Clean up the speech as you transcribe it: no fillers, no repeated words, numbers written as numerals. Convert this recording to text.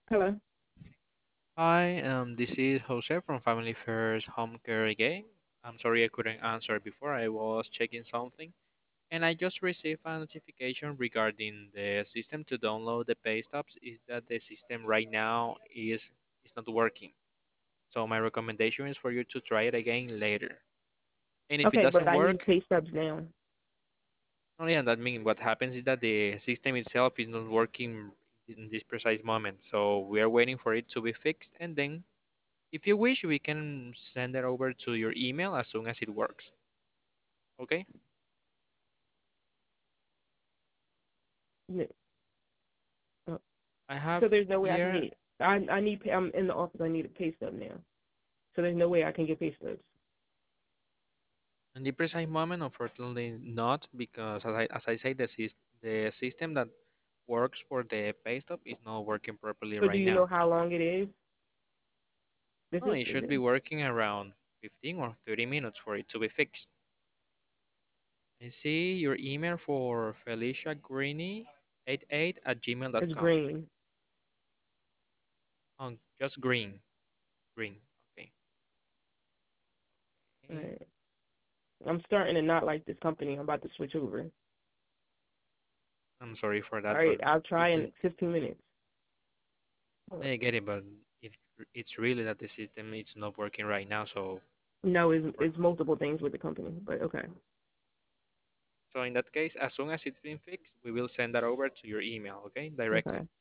Hello. Hi, this is Jose from Family First Home Care again. I'm sorry I couldn't answer before. I was checking something, and I just received a notification regarding the system to download the pay stubs. Is that the system right now is not working? So my recommendation is for you to try it again later. And if it Okay, but doesn't I need work, pay stubs now. only yeah, that means what happens is that the system itself is not working in this precise moment. So we are waiting for it to be fixed, and then if you wish, we can send it over to your email as soon as it works. Okay? Yeah. uh, I have So there's no way I can here, get. I need. I'm in the office. I need a pay stub now. So there's no way I can get pay stubs. in the precise moment, unfortunately not, because as I say, the system that works for the pay stop is not working properly So do right you know now. how long it is? This No, is it should be working around 15 or 30 minutes for it to be fixed. I see your email for Felicia Greeny 88 at it's gmail.com. green. Just green. Green. Okay. All Okay. right. I'm starting to not like this company. I'm about to switch over. I'm sorry for All that, right. but I'll if try the in 15 minutes. I get it, but if it's really that the system is not working right now, so No, for, it's multiple things with the company, but okay. so in that case, as soon as it's been fixed, we will send that over to your email, okay, Okay. directly.